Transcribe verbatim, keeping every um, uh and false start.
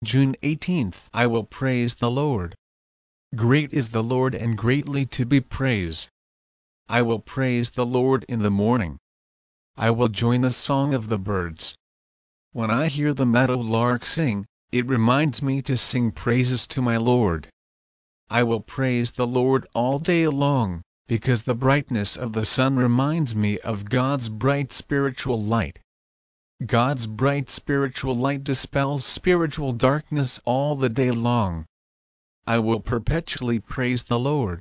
June eighteenth. I will praise the Lord. Great is the Lord and greatly to be praised. I will praise the Lord in the morning. I will join the song of the birds. When I hear the meadow lark sing, it reminds me to sing praises to my Lord. I will praise the Lord all day long, because the brightness of the sun reminds me of God's bright spiritual light. God's bright spiritual light dispels spiritual darkness all the day long. I will perpetually praise the Lord.